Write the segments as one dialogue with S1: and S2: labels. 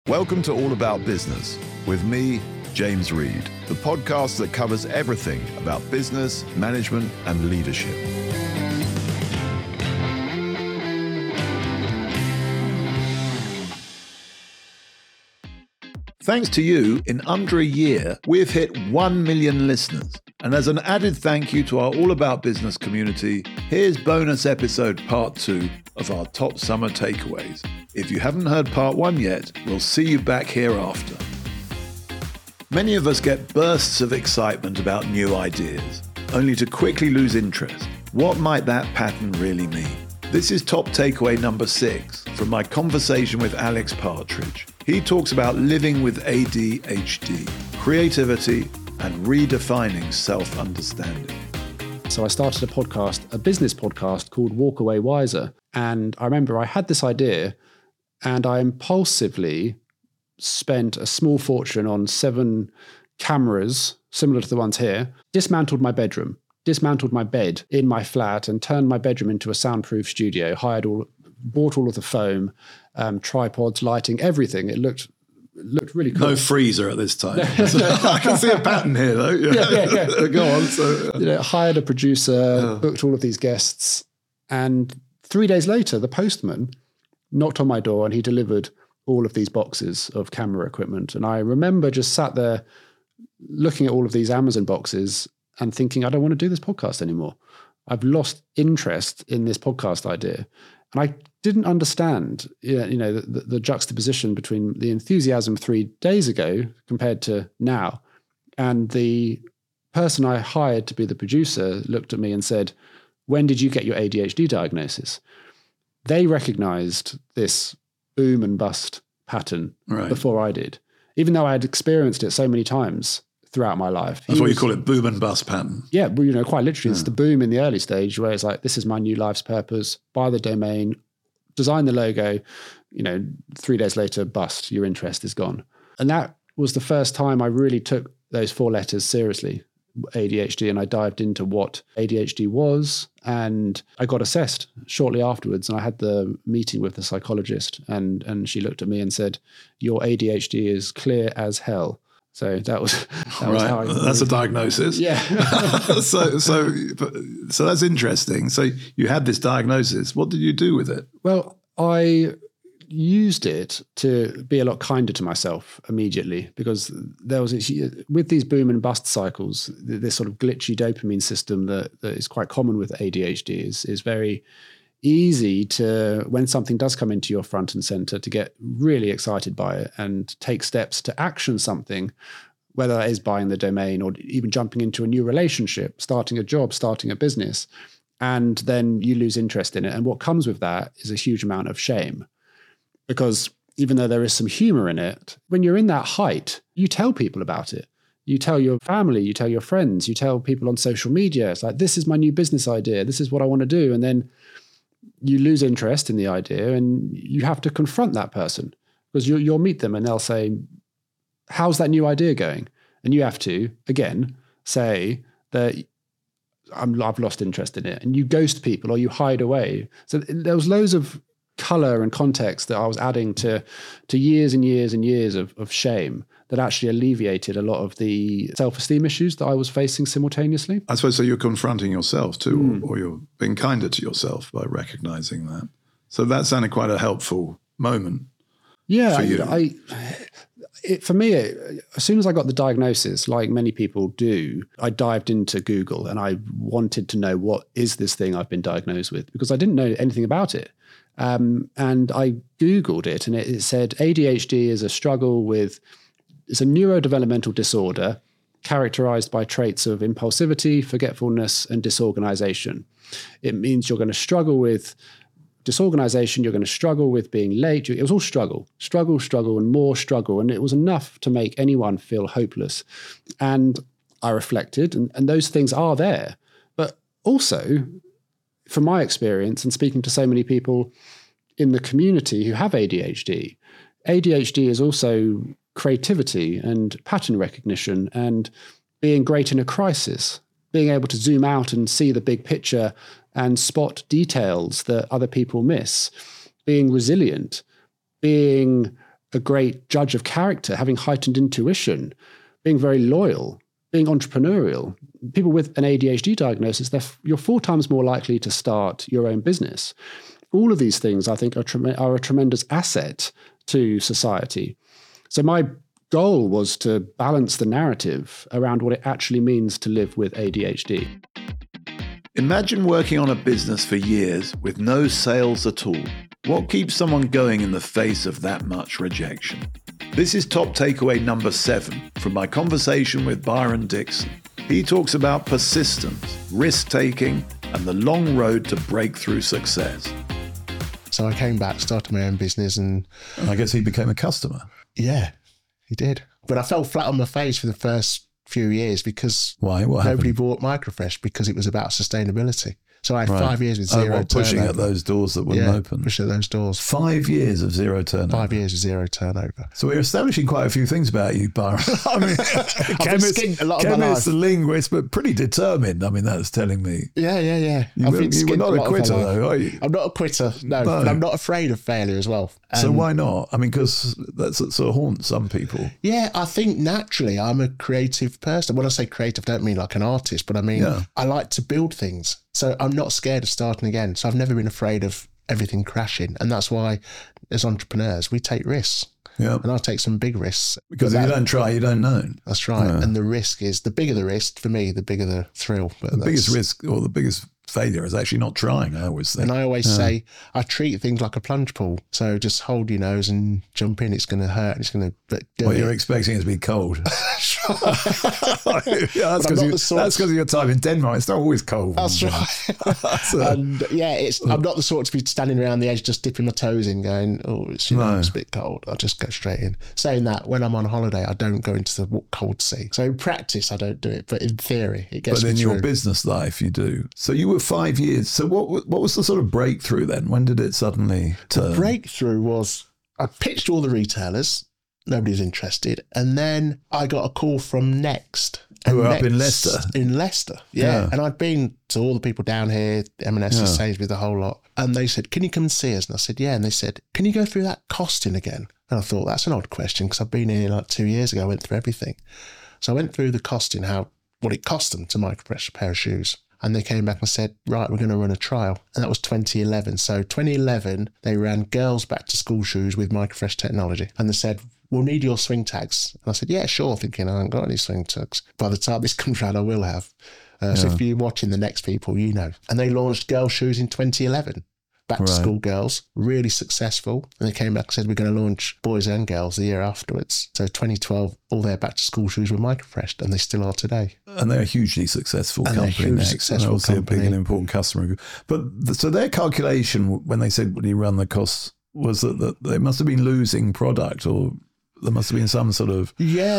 S1: Welcome to All About Business with me, James Reed, the podcast that covers everything about business, management, and leadership. Thanks to you, in under a year, we've hit 1 million listeners. And as an added thank you to our All About Business community, here's bonus episode part 2 of our top summer takeaways. If you haven't heard part 1 yet, we'll see you back here after. Many of us get bursts of excitement about new ideas, only to quickly lose interest. What might that pattern really mean? This is top takeaway number 6 from my conversation with Alex Partridge. He talks about living with ADHD, creativity, and redefining self-understanding.
S2: So I started a business podcast called Walk Away Wiser. And I remember I had this idea and I impulsively spent a small fortune on 7 cameras, similar to the ones here, dismantled my bedroom, dismantled my bed in my flat and turned my bedroom into a soundproof studio, bought all of the foam, tripods, lighting, everything. It looked really cool.
S1: No freezer at this time. I can see a pattern here, though. Yeah. Go on. So,
S2: hired a producer, booked all of these guests, and 3 days later, the postman knocked on my door and he delivered all of these boxes of camera equipment. And I remember just sat there looking at all of these Amazon boxes and thinking, I don't want to do this podcast anymore. I've lost interest in this podcast idea. And I didn't understand, the juxtaposition between the enthusiasm 3 days ago compared to now. And the person I hired to be the producer looked at me and said, when did you get your ADHD diagnosis? They recognized this boom and bust pattern before I did, even though I had experienced it so many times throughout my life.
S1: That's what you call it, boom and bust pattern.
S2: Yeah, well, quite literally, it's the boom in the early stage where it's like, this is my new life's purpose, buy the domain, design the logo, 3 days later, bust, your interest is gone. And that was the first time I really took those 4 letters seriously, ADHD, and I dived into what ADHD was, and I got assessed shortly afterwards, and I had the meeting with the psychologist, and she looked at me and said, your ADHD is clear as hell. So that was how
S1: that's a diagnosis.
S2: Yeah.
S1: so that's interesting. So you had this diagnosis. What did you do with it?
S2: Well, I used it to be a lot kinder to myself immediately, because there was with these boom and bust cycles, this sort of glitchy dopamine system that is quite common with ADHD is very easy to, when something does come into your front and center, to get really excited by it and take steps to action something, whether that is buying the domain or even jumping into a new relationship, starting a job, starting a business, and then you lose interest in it. And what comes with that is a huge amount of shame, because even though there is some humor in it, when you're in that height, you tell people about it. You tell your family, you tell your friends, you tell people on social media. It's like, this is my new business idea. This is what I want to do. And then you lose interest in the idea and you have to confront that person, because you'll meet them and they'll say, how's that new idea going? And you have to, again, say that I've lost interest in it. And you ghost people or you hide away. So there was loads of color and context that I was adding to years and years and years of shame that actually alleviated a lot of the self-esteem issues that I was facing simultaneously.
S1: I suppose so you're confronting yourself too, or you're being kinder to yourself by recognizing that. So that sounded quite a helpful moment.
S2: Yeah,
S1: for you.
S2: For me, as soon as I got the diagnosis, like many people do, I dived into Google and I wanted to know, what is this thing I've been diagnosed with? Because I didn't know anything about it. And I Googled it and it said ADHD is it's a neurodevelopmental disorder characterized by traits of impulsivity, forgetfulness, and disorganization. It means you're going to struggle with disorganization, you're going to struggle with being late. It was all struggle, and more struggle. And it was enough to make anyone feel hopeless. And I reflected, and those things are there. But also, from my experience and speaking to so many people in the community who have ADHD is also creativity and pattern recognition and being great in a crisis, being able to zoom out and see the big picture and spot details that other people miss, being resilient, being a great judge of character, having heightened intuition, being very loyal, being entrepreneurial. People with an ADHD diagnosis, you're 4 times more likely to start your own business. All of these things, I think, are a tremendous asset to society. So my goal was to balance the narrative around what it actually means to live with ADHD.
S1: Imagine working on a business for years with no sales at all. What keeps someone going in the face of that much rejection? This is top takeaway number 7 from my conversation with Byron Dixon. He talks about persistence, risk-taking, and the long road to breakthrough success.
S3: So I came back, started my own business, and
S1: I guess he became a customer.
S3: Yeah, he did. But I fell flat on my face for the first few years because
S1: Why? What
S3: nobody
S1: happened?
S3: bought Microfresh because it was about sustainability. So I had 5 years with zero
S1: pushing
S3: turnover.
S1: at those doors that wouldn't open.
S3: Pushing at those doors.
S1: 5 years of zero turnover.
S3: 5 years with zero turnover.
S1: So we're establishing quite a few things about you, Byron. I mean,
S3: I've been skint a lot of my life.
S1: linguist, but pretty determined. I mean, that's telling me.
S3: Yeah.
S1: You were not a quitter, though, are you?
S3: I'm not a quitter, no. But I'm not afraid of failure as well.
S1: So why not? I mean, because that's what sort of haunts some people.
S3: Yeah, I think naturally I'm a creative person. When I say creative, I don't mean like an artist, but I mean I like to build things. So I'm not scared of starting again. So I've never been afraid of everything crashing. And that's why as entrepreneurs, we take risks.
S1: Yeah.
S3: And I take some big risks.
S1: Because if you don't try, you don't know.
S3: That's right. Yeah. And the risk is, the bigger the risk, for me, the bigger the thrill. But
S1: the biggest risk or the biggest failure is actually not trying, I always think.
S3: And I always say, I treat things like a plunge pool. So just hold your nose and jump in. It's going to hurt. It's going to...
S1: Well, you're expecting it to be cold.
S3: That's right.
S1: That's because of your time in Denmark. It's not always cold.
S3: That's right. And I'm not the sort to be standing around the edge just dipping my toes in going, it's a bit cold. I'll just go straight in. Saying that, when I'm on holiday, I don't go into the cold sea. So in practice, I don't do it. But in theory, it gets me through.
S1: But in your business life, you do. So you were 5 years. So what was the sort of breakthrough then? When did it suddenly turn?
S3: The breakthrough was I pitched all the retailers. Nobody was interested. And then I got a call from Next.
S1: Who were up in Leicester?
S3: In Leicester, yeah. And I'd been to all the people down here, M&S, Sainsbury's, the whole lot. And they said, can you come and see us? And I said, yeah. And they said, can you go through that costing again? And I thought, that's an odd question because I've been here like 2 years ago. I went through everything. So I went through the costing, what it cost them to Microfresh a pair of shoes. And they came back and said, right, we're going to run a trial. And that was 2011. So 2011, they ran girls' back to school shoes with Microfresh technology. And they said, we'll need your swing tags. And I said, yeah, sure, thinking I haven't got any swing tags. By the time this comes around, I will have. So if you're watching the Next people, you know. And they launched girl shoes in 2011. Back to school girls, really successful. And they came back and said, we're going to launch boys and girls the year afterwards. So 2012, all their back to school shoes were Microfresh, and they still are today.
S1: And they're a hugely successful company. Next, and obviously a big and important customer group. But so their calculation when they said, when you run the costs, was that they must have been losing product, or there must have been some sort of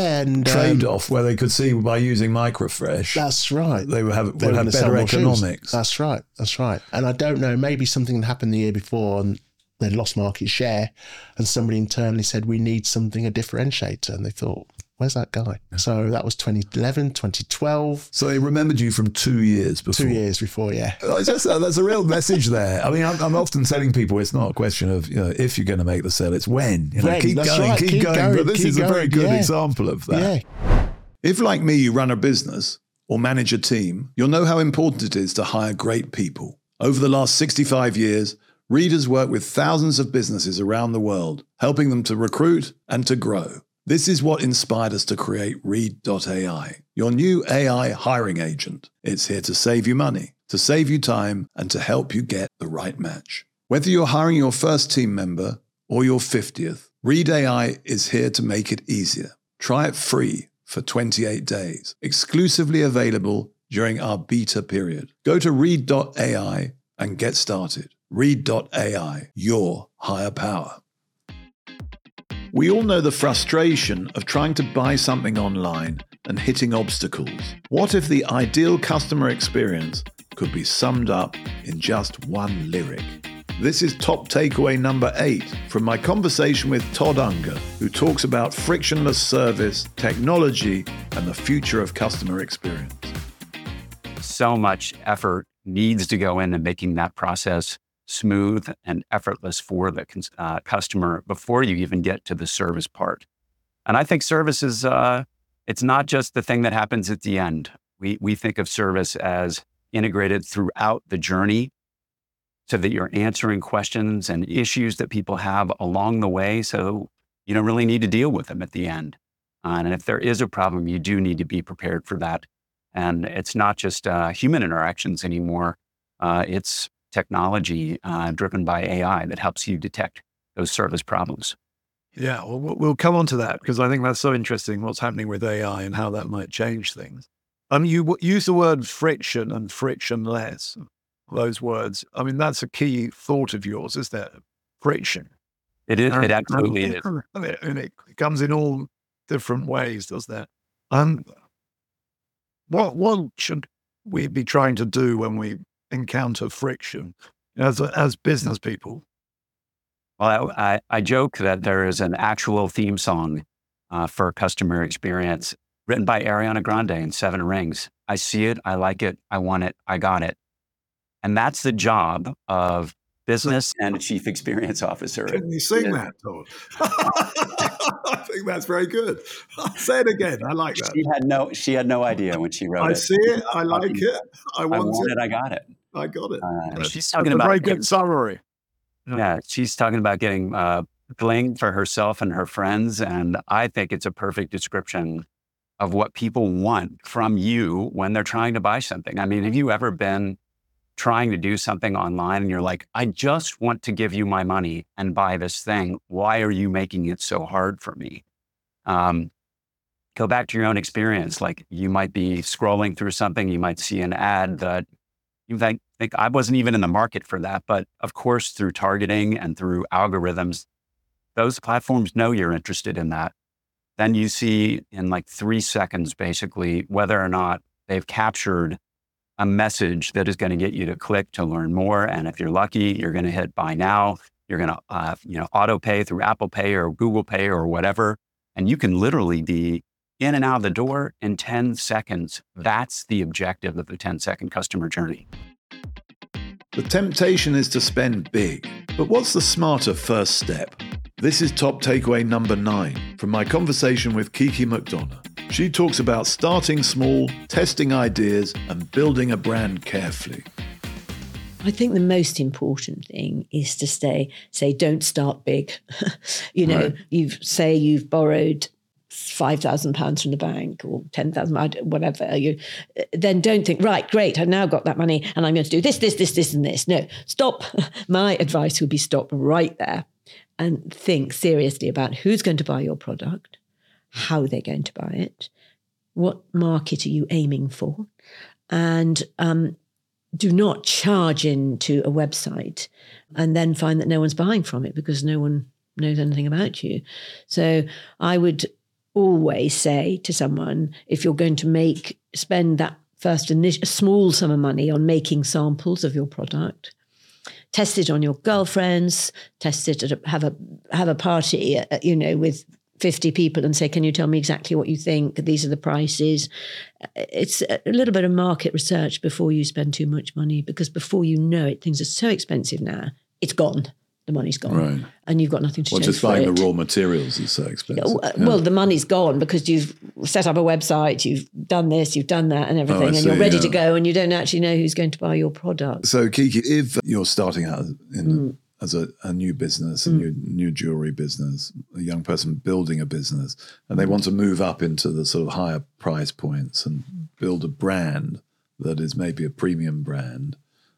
S1: trade-off where they could see by using Microfresh.
S3: That's right.
S1: They would have better economics.
S3: That's right. And I don't know, maybe something happened the year before and they'd lost market share and somebody internally said, we need something, a differentiator. And they thought, where's that guy? So that was 2011, 2012.
S1: So they remembered you from 2 years before. 2
S3: years before, yeah.
S1: That's a real message there. I mean, I'm often telling people it's not a question of, if you're going to make the sale, it's when. Keep going. But this is a very good example of that. Yeah. If, like me, you run a business or manage a team, you'll know how important it is to hire great people. Over the last 65 years, Reed has worked with thousands of businesses around the world, helping them to recruit and to grow. This is what inspired us to create Reed.ai, your new AI hiring agent. It's here to save you money, to save you time, and to help you get the right match. Whether you're hiring your first team member or your 50th, Reed AI is here to make it easier. Try it free for 28 days, exclusively available during our beta period. Go to Reed.ai and get started. Reed.ai, your higher power. We all know the frustration of trying to buy something online and hitting obstacles. What if the ideal customer experience could be summed up in just one lyric? This is top takeaway number 8 from my conversation with Todd Unger, who talks about frictionless service, technology, and the future of customer experience.
S4: So much effort needs to go into making that process smooth and effortless for the customer before you even get to the service part. And I think service is, it's not just the thing that happens at the end. We think of service as integrated throughout the journey so that you're answering questions and issues that people have along the way. So you don't really need to deal with them at the end. And if there is a problem, you do need to be prepared for that. And it's not just human interactions anymore. It's technology driven by AI that helps you detect those service problems.
S1: Yeah, well, we'll come on to that because I think that's so interesting what's happening with AI and how that might change things. You use the word friction and frictionless, those words. I mean, that's a key thought of yours, is there? Friction.
S4: It is. It absolutely is.
S1: And it comes in all different ways, doesn't it? What should we be trying to do when we encounter friction as business people?
S4: Well, I joke that there is an actual theme song for customer experience written by Ariana Grande in 7 Rings. I see it, I like it, I want it, I got it. And that's the job of business and a chief experience officer.
S1: Can you sing that, Todd? I think that's very good. Say it again. I like that.
S4: She had no idea when she wrote it.
S1: I see it. I like it. I want it.
S4: I got it.
S1: I got it.
S4: She's talking about
S1: a very good summary.
S4: Yeah, she's talking about getting bling for herself and her friends. And I think it's a perfect description of what people want from you when they're trying to buy something. I mean, have you ever been trying to do something online and you're like, I just want to give you my money and buy this thing. Why are you making it so hard for me? Go back to your own experience. Like you might be scrolling through something, you might see an ad that you think I wasn't even in the market for that. But of course, through targeting and through algorithms, those platforms know you're interested in that. Then you see in like 3 seconds, basically, whether or not they've captured a message that is going to get you to click to learn more. And if you're lucky, you're going to hit buy now. You're going to, auto pay through Apple Pay or Google Pay or whatever. And you can literally be in and out of the door in 10 seconds. That's the objective of the 10-second customer journey.
S1: The temptation is to spend big, but what's the smarter first step? This is top takeaway number 9 from my conversation with Kiki McDonough. She talks about starting small, testing ideas, and building a brand carefully.
S5: I think the most important thing is to say, don't start big. Right. You've borrowed £5,000 from the bank or 10,000, whatever. Then don't think, right, great, I've now got that money and I'm going to do this, and this. No, stop. My advice would be stop right there and think seriously about who's going to buy your product, how they're going to buy it, what market are you aiming for, and do not charge into a website and then find that no one's buying from it because no one knows anything about you. So I would always say to someone, if you're going to spend that first a small sum of money on making samples of your product, test it on your girlfriends, test it have a party, with 50 people and say, can you tell me exactly what you think? These are the prices. It's a little bit of market research before you spend too much money, because before you know it, things are so expensive now, it's gone. The money's gone. Right. And you've got nothing to show for it.
S1: Just buying the raw materials is so expensive.
S5: Well, the money's gone because you've set up a website, you've done this, you've done that and everything, and you're ready to go and you don't actually know who's going to buy your product.
S1: So Kiki, if you're starting out as a new business, a new jewelry business, a young person building a business, and they want to move up into the sort of higher price points and build a brand that is maybe a premium brand,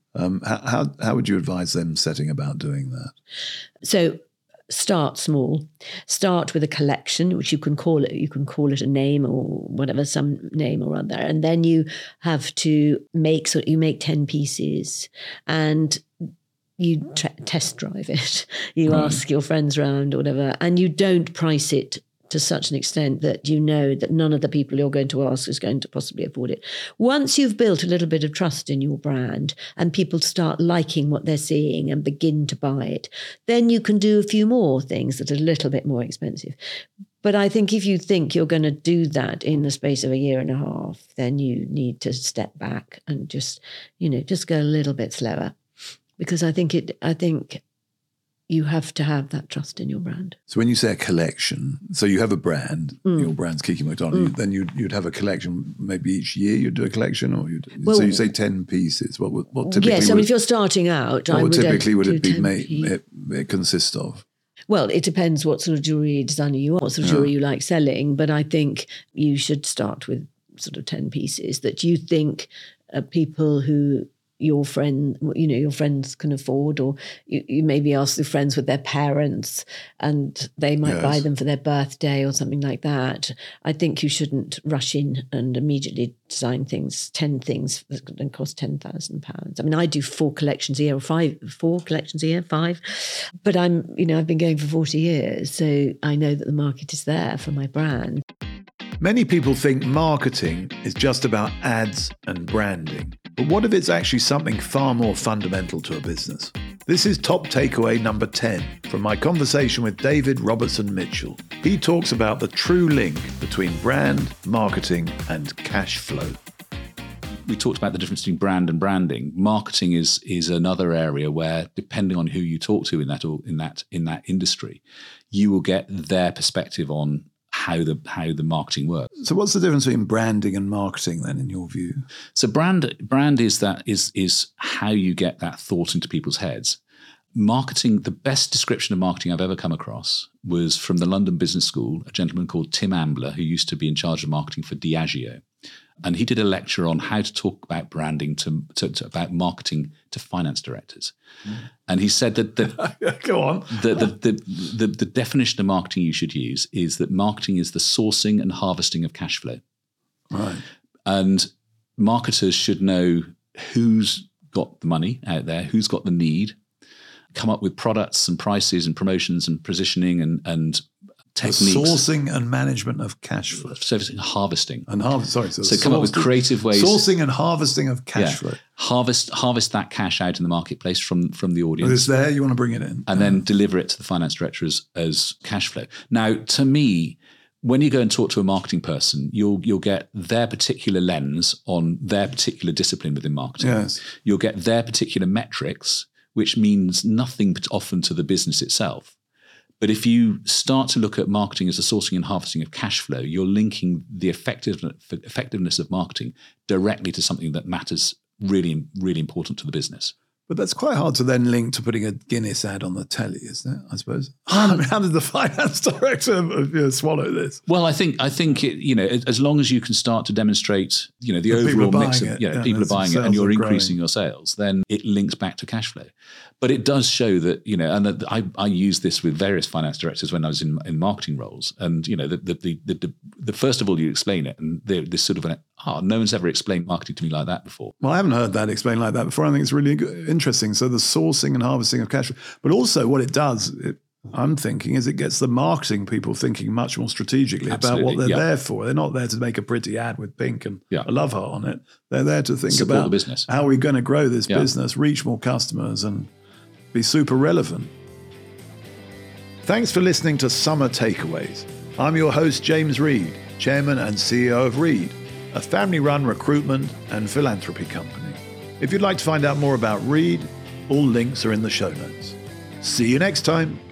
S1: how would you advise them setting about doing that?
S5: So start small. Start with a collection, which you can call it. You can call it a name or whatever, some name or other. And then you have to make 10 pieces and you test drive it. You ask your friends around or whatever, and you don't price it to such an extent that you know that none of the people you're going to ask is going to possibly afford it. Once you've built a little bit of trust in your brand and people start liking what they're seeing and begin to buy it, then you can do a few more things that are a little bit more expensive. But I think if you think you're going to do that in the space of a year and a half, then you need to step back and just go a little bit slower. because I think you have to have that trust in your brand.
S1: So when you say a collection, so you have a brand, your brand's Kiki McDonald, then you'd have a collection, maybe each year you'd do a collection, or so you say 10 pieces. What typically
S5: yes, I mean, if you're starting out,
S1: what typically would it be
S5: it
S1: consist of?
S5: Well, it depends what sort of jewellery designer you are, what sort of jewellery you like selling, but I think you should start with sort of 10 pieces that you think people who your friends can afford, or you maybe ask your friends with their parents and they might buy them for their birthday or something like that. I think you shouldn't rush in and immediately design 10 things that cost £10,000. I mean, I do 4 collections a year, or 4 collections a year, 5. But I've been going for 40 years, so I know that the market is there for my brand.
S1: Many people think marketing is just about ads and branding. But what if it's actually something far more fundamental to a business? This is top takeaway number 10 from my conversation with David Robertson Mitchell. He talks about the true link between brand, marketing, and cash flow.
S6: We talked about the difference between brand and branding. Marketing is another area where, depending on who you talk to in that industry, you will get their perspective on how the marketing works.
S1: So what's the difference between branding and marketing then, in your view?
S6: So brand is how you get that thought into people's heads. Marketing, the best description of marketing I've ever come across was from the London Business School, a gentleman called Tim Ambler, who used to be in charge of marketing for Diageo. And he did a lecture on how to talk about branding about marketing to finance directors. And he said that
S1: go on.
S6: The definition of marketing you should use is that marketing is the sourcing and harvesting of cash flow.
S1: Right.
S6: And marketers should know who's got the money out there, who's got the need, come up with products and prices and promotions and positioning and techniques.
S1: The sourcing and management of cash flow.
S6: Servicing, harvesting.
S1: And
S6: so come up with creative ways.
S1: Sourcing and harvesting of cash flow.
S6: Harvest that cash out in the marketplace from the audience.
S1: It's there, you want to bring it in.
S6: And then deliver it to the finance director as cash flow. Now, to me, when you go and talk to a marketing person, you'll get their particular lens on their particular discipline within marketing.
S1: Yes.
S6: You'll get their particular metrics, which means nothing often to the business itself. But if you start to look at marketing as a sourcing and harvesting of cash flow, you're linking the effectiveness of marketing directly to something that matters really, really important to the business.
S1: But that's quite hard to then link to putting a Guinness ad on the telly, isn't it? I suppose. How did the finance director swallow this?
S6: Well, I think as long as you can start to demonstrate, the overall mix of people are buying it and you're increasing your sales, then it links back to cash flow. But it does show that, and I use this with various finance directors when I was in marketing roles. And, the first of all, you explain it. And this sort of no one's ever explained marketing to me like that before.
S1: Well, I haven't heard that explained like that before. I think it's really interesting. So the sourcing and harvesting of cash flow. But also what it does, I'm thinking, is it gets the marketing people thinking much more strategically about what they're there for. They're not there to make a pretty ad with pink and a love heart on it. They're there to think
S6: Support
S1: about
S6: the business.
S1: How are we going to grow this business, reach more customers, and be super relevant. Thanks for listening to Summer Takeaways. I'm your host, James Reed, Chairman and CEO of Reed, a family-run recruitment and philanthropy company. If you'd like to find out more about Reed, all links are in the show notes. See you next time.